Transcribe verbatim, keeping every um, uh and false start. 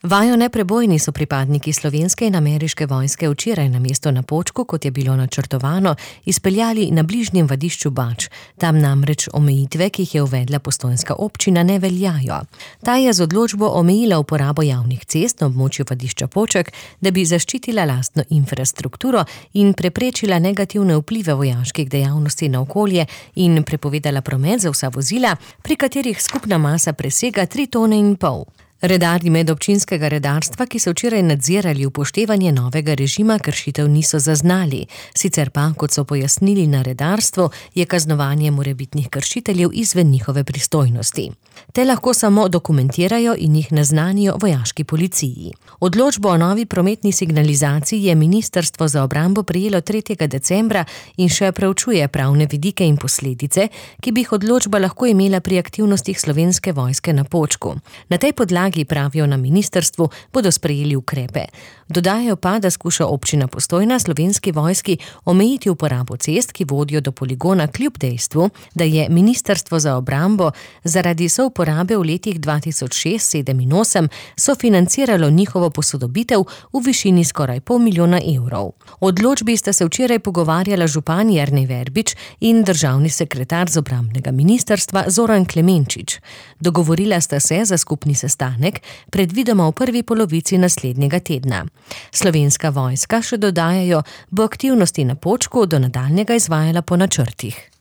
Vajo neprebojni so pripadniki slovenske in ameriške vojske včeraj na mesto na Počku, kot je bilo načrtovano, izpeljali na bližnjem vadišču Bač. Tam namreč omejitve, ki jih je uvedla postojnska občina, ne veljajo. Ta je z odločbo omejila uporabo javnih cest na območju vadišča Poček, da bi zaščitila lastno infrastrukturo in preprečila negativne vplive vojaških dejavnosti na okolje in prepovedala promet za vsa vozila, pri katerih skupna masa presega tri tone in pol. Redarji medobčinskega redarstva, ki so včeraj nadzirali upoštevanje novega režima, kršitev niso zaznali. Sicer pa, kot so pojasnili na redarstvu, je kaznovanje morebitnih kršiteljev izven njihove pristojnosti. Te lahko samo dokumentirajo in jih naznanijo vojaški policiji. Odločbo o novi prometni signalizaciji je Ministrstvo za obrambo prejelo tretjega decembra in še preučuje pravne vidike in posledice, ki bi jih odločba lahko imela pri aktivnostih Slovenske vojske na Počku. Na tej podlagi, pravijo na ministrstvu, bodo sprejeli ukrepe. Dodajajo pa, da skuša občina Postojna Slovenski vojski omejiti uporabo cest, ki vodijo do poligona, kljub dejstvu, da je Ministrstvo za obrambo zaradi souporabe v letih dva tisoč šest, sedem in osem sofinanciralo njihovo posodobitev v višini skoraj pol milijona evrov. O odločbi sta se včeraj pogovarjala župan Jernej Verbič in državni sekretar z obrambnega ministrstva Zoran Klemenčič. Dogovorila sta se za skupni sestanek, predvidoma v prvi polovici naslednjega tedna. Slovenska vojska, še dodajajo, bo aktivnosti na Počku do nadaljnjega izvajala po načrtih.